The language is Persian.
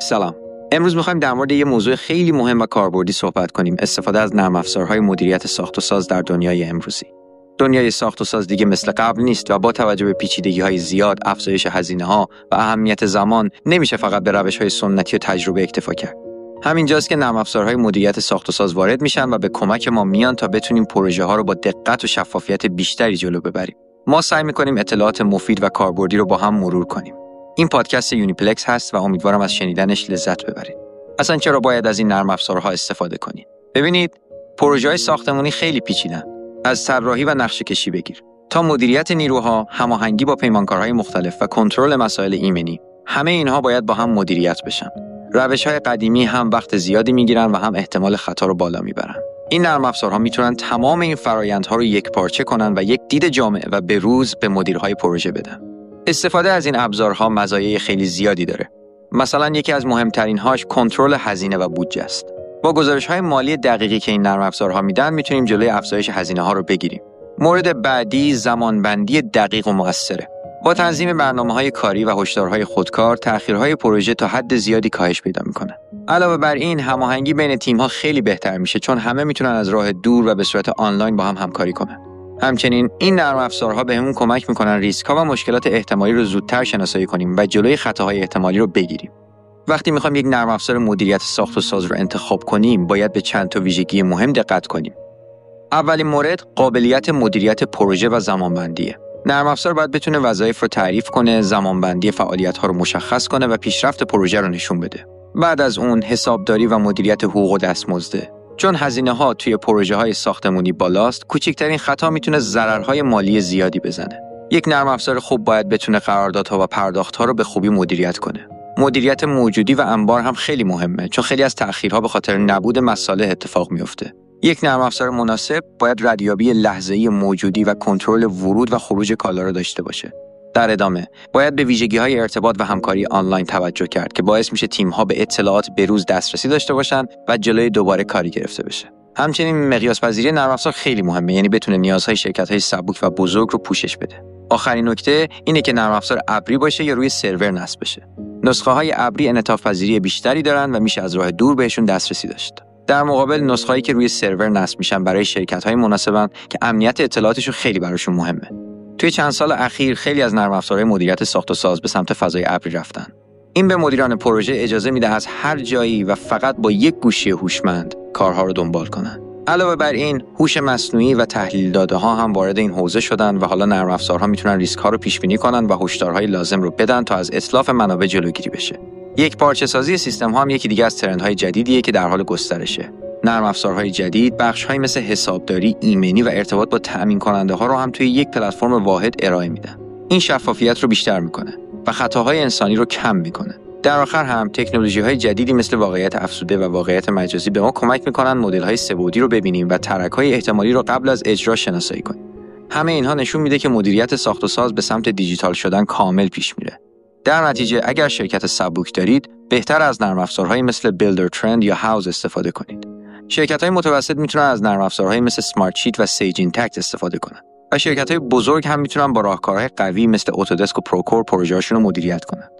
سلام. امروز می‌خوایم در مورد یه موضوع خیلی مهم و کاربردی صحبت کنیم: استفاده از نرم افزارهای مدیریت ساخت و ساز در دنیای امروزی. دنیای ساخت و ساز دیگه مثل قبل نیست و با توجه به پیچیدگی‌های زیاد، افزایش هزینه‌ها و اهمیت زمان، نمیشه فقط به روش‌های سنتی و تجربه اکتفا کرد. همینجاست که نرم افزارهای مدیریت ساخت و ساز وارد میشن و به کمک ما میان تا بتونیم پروژه‌ها رو با دقت و شفافیت بیشتری جلو ببریم. ما سعی می‌کنیم اطلاعات مفید و کاربردی رو با هم مرور کنیم. این پادکست یونیپلکس هست و امیدوارم از شنیدنش لذت ببرید. اصلا چرا باید از این نرم افزارها استفاده کنید؟ ببینید، پروژه‌های ساختمانی خیلی پیچیدن. از طراحی و نقشه‌کشی بگیر تا مدیریت نیروها، هماهنگی با پیمانکارهای مختلف و کنترل مسائل ایمنی، همه اینها باید با هم مدیریت بشن. روش‌های قدیمی هم وقت زیادی میگیرن و هم احتمال خطا رو بالا میبرن. این نرم افزارها میتونن تمام این فرآیندها رو یکپارچه کنن و یک دید جامع و به‌روز به مدیرهای پروژه بدن. استفاده از این ابزارها مزایای خیلی زیادی داره. مثلا یکی از مهمترین‌هاش کنترل هزینه و بودجه است. با گزارش‌های مالی دقیقی که این نرم افزارها میدن میتونیم جلوی افزایش هزینه‌ها رو بگیریم. مورد بعدی زمانبندی دقیق و مؤثره. با تنظیم برنامه‌های کاری و هشدارهای خودکار، تأخیرهای پروژه تا حد زیادی کاهش پیدا می‌کنه. علاوه بر این، هماهنگی بین تیم‌ها خیلی بهتر میشه چون همه میتونن از راه دور و به صورت آنلاین با هم همکاری کنن. همچنین این نرم افزارها بهمون کمک میکنن ریسک‌ها و مشکلات احتمالی رو زودتر شناسایی کنیم و جلوی خطاهای احتمالی رو بگیریم. وقتی میخوایم یک نرم افزار مدیریت ساخت و ساز رو انتخاب کنیم، باید به چند تا ویژگی مهم دقت کنیم. اولین مورد، قابلیت مدیریت پروژه و زمانبندیه. نرم افزار باید بتونه وظایف رو تعریف کنه، زمانبندی فعالیت‌ها رو مشخص کنه و پیشرفت پروژه رو نشون بده. بعد از اون، حسابداری و مدیریت حقوق و دستمزده. چون هزینه‌ها توی پروژه‌های ساختمانی بالاست، کوچکترین خطا میتونه ضررهای مالی زیادی بزنه. یک نرم افزار خوب باید بتونه قراردادها و پرداخت‌ها رو به خوبی مدیریت کنه. مدیریت موجودی و انبار هم خیلی مهمه، چون خیلی از تأخیرها به خاطر نبود مصالح اتفاق میفته. یک نرم افزار مناسب باید ردیابی لحظه‌ای موجودی و کنترل ورود و خروج کالا رو داشته باشه. در ادامه، باید به ویژگی‌های ارتباط و همکاری آنلاین توجه کرد که باعث میشه تیم‌ها به اطلاعات به‌روز دسترسی داشته باشن و جلوی دوباره کاری گرفته بشه. همچنین مقیاس پذیری نرم افزار خیلی مهمه، یعنی بتونه نیازهای شرکت‌های سبک و بزرگ رو پوشش بده. آخرین نکته اینه که نرم افزار ابری باشه یا روی سرور نصب بشه. نسخه‌های ابری انعطاف پذیری بیشتری دارن و میشه از راه دور بهشون دسترسی داشت. در مقابل نسخه‌هایی که روی سرور نصب میشن برای شرکت‌های مناسبن که امنیت اطلاعاتشون خیلی براشون مهمه. توی چند سال اخیر خیلی از نرم افزارهای مدیریت ساخت و ساز به سمت فضای ابری رفتن. این به مدیران پروژه اجازه میده از هر جایی و فقط با یک گوشی هوشمند کارها رو دنبال کنن. علاوه بر این، هوش مصنوعی و تحلیل داده‌ها هم وارد این حوزه شدن و حالا نرم افزارها میتونن ریسک‌ها رو پیش بینی کنن و هشدارهای لازم رو بدن تا از اتلاف منابع جلوگیری بشه. یک پارچه‌سازی سیستم‌ها هم یکی دیگه از ترندهای جدیدیه که در حال گسترشه. نرم افزارهای جدید بخش‌هایی مثل حسابداری، ایمنی و ارتباط با تأمین کننده‌ها رو هم توی یک پلتفرم واحد ارائه میدن. این شفافیت رو بیشتر میکنه و خطاهای انسانی رو کم میکنه. در آخر هم تکنولوژی‌های جدیدی مثل واقعیت افزوده و واقعیت مجازی به ما کمک میکنن مدل‌های سه‌بعدی رو ببینیم و ترک‌های احتمالی رو قبل از اجرا شناسایی کنیم. همه اینها نشون میده که مدیریت ساخت و ساز به سمت دیجیتال شدن کامل پیش میره. در نتیجه اگر شرکت سبک دارید، بهتر از نرم افزارهایی مثل بیلدر ترند یا هاوس استفاده کنید. شرکت‌های متوسط میتونن از نرم افزارهایی مثل سمارت شیت و سیج اینتکت استفاده کنن. و شرکت‌های بزرگ هم میتونن با راهکارهای قوی مثل اتودسک و پروکور پروژه‌هاشون رو مدیریت کنن.